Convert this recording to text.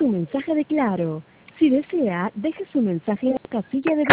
su mensaje de Claro. Si desea, deje su mensaje en la casilla de